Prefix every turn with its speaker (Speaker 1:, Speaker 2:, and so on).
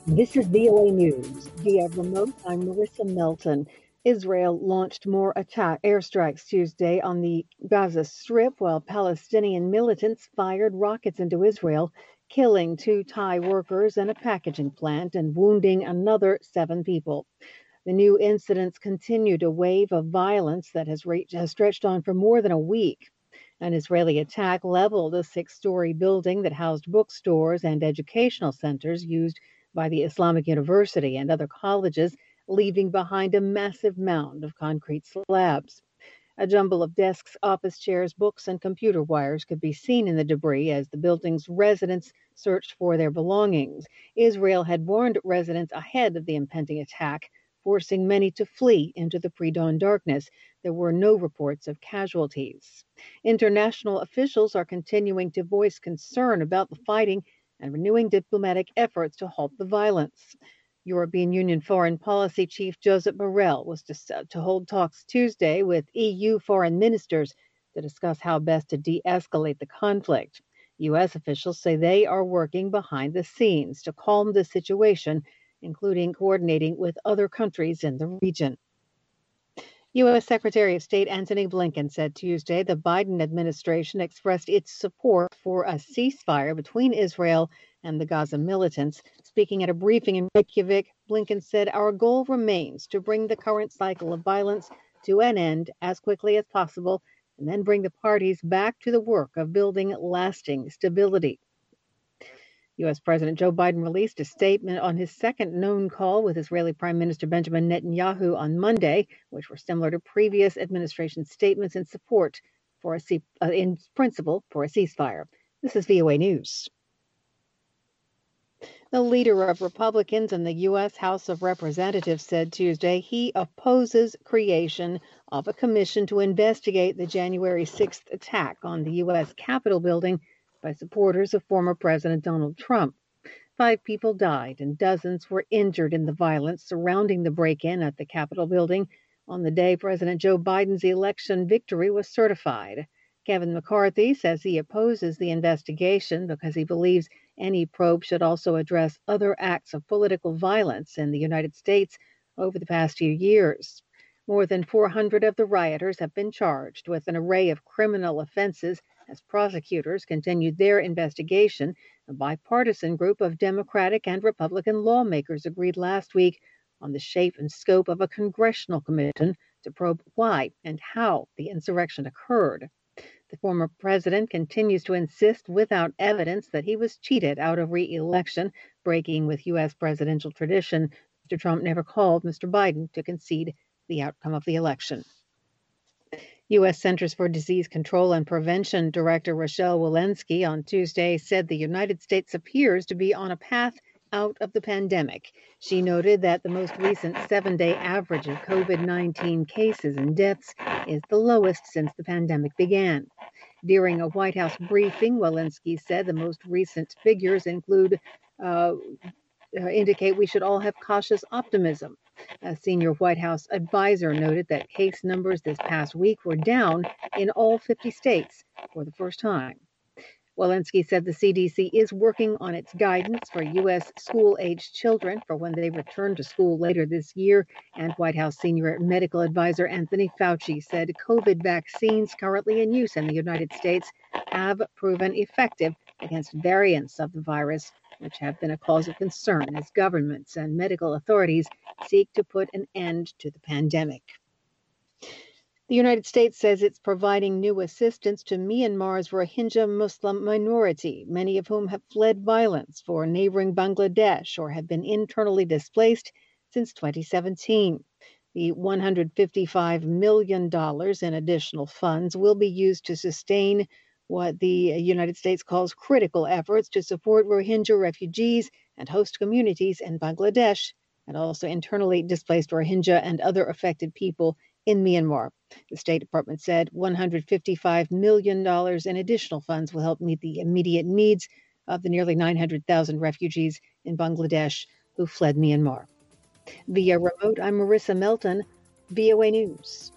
Speaker 1: This is VOA News. Via remote, I'm Marissa Melton. Israel launched more airstrikes Tuesday on the Gaza Strip while Palestinian militants fired rockets into Israel, killing 2 Thai workers and a packaging plant and wounding another 7 people. The new incidents continued a wave of violence that has stretched on for more than a week. An Israeli attack leveled a 6-story building that housed bookstores and educational centers used by the Islamic University and other colleges, leaving behind a massive mound of concrete slabs. A jumble of desks, office chairs, books, and computer wires could be seen in the debris as the building's residents searched for their belongings. Israel had warned residents ahead of the impending attack, forcing many to flee into the pre-dawn darkness. There were no reports of casualties. International officials are continuing to voice concern about the fighting and renewing diplomatic efforts to halt the violence. European Union Foreign Policy Chief Josep Borrell was to hold talks Tuesday with EU foreign ministers to discuss how best to de-escalate the conflict. U.S. officials say they are working behind the scenes to calm the situation, including coordinating with other countries in the region. U.S. Secretary of State Antony Blinken said Tuesday the Biden administration expressed its support for a ceasefire between Israel and the Gaza militants. Speaking at a briefing in Reykjavik, Blinken said, "Our goal remains to bring the current cycle of violence to an end as quickly as possible and then bring the parties back to the work of building lasting stability." U.S. President Joe Biden released a statement on his second known call with Israeli Prime Minister Benjamin Netanyahu on Monday, which were similar to previous administration statements in support for in principle for a ceasefire. This is VOA News. The leader of Republicans in the U.S. House of Representatives said Tuesday he opposes creation of a commission to investigate the January 6th attack on the U.S. Capitol building by supporters of former President Donald Trump. 5 people died and dozens were injured in the violence surrounding the break-in at the Capitol building on the day President Joe Biden's election victory was certified. Kevin McCarthy says he opposes the investigation because he believes any probe should also address other acts of political violence in the United States over the past few years. More than 400 of the rioters have been charged with an array of criminal offenses as prosecutors continued their investigation. A bipartisan group of Democratic and Republican lawmakers agreed last week on the shape and scope of a congressional commission to probe why and how the insurrection occurred. The former president continues to insist without evidence that he was cheated out of re-election, breaking with U.S. presidential tradition. Mr. Trump never called Mr. Biden to concede the outcome of the election. U.S. Centers for Disease Control and Prevention Director Rochelle Walensky on Tuesday said the United States appears to be on a path out of the pandemic. She noted that the most recent 7-day average of COVID-19 cases and deaths is the lowest since the pandemic began. During a White House briefing, Walensky said the most recent figures indicate we should all have cautious optimism. A senior White House advisor noted that case numbers this past week were down in all 50 states for the first time. Walensky said the CDC is working on its guidance for U.S. school-aged children for when they return to school later this year, and White House senior medical advisor Anthony Fauci said COVID vaccines currently in use in the United States have proven effective against variants of the virus, which have been a cause of concern as governments and medical authorities seek to put an end to the pandemic. The United States says it's providing new assistance to Myanmar's Rohingya Muslim minority, many of whom have fled violence for neighboring Bangladesh or have been internally displaced since 2017. The $155 million in additional funds will be used to sustain what the United States calls critical efforts to support Rohingya refugees and host communities in Bangladesh, and also internally displaced Rohingya and other affected people in Myanmar. The State Department said $155 million in additional funds will help meet the immediate needs of the nearly 900,000 refugees in Bangladesh who fled Myanmar. Via remote, I'm Marissa Melton, VOA News.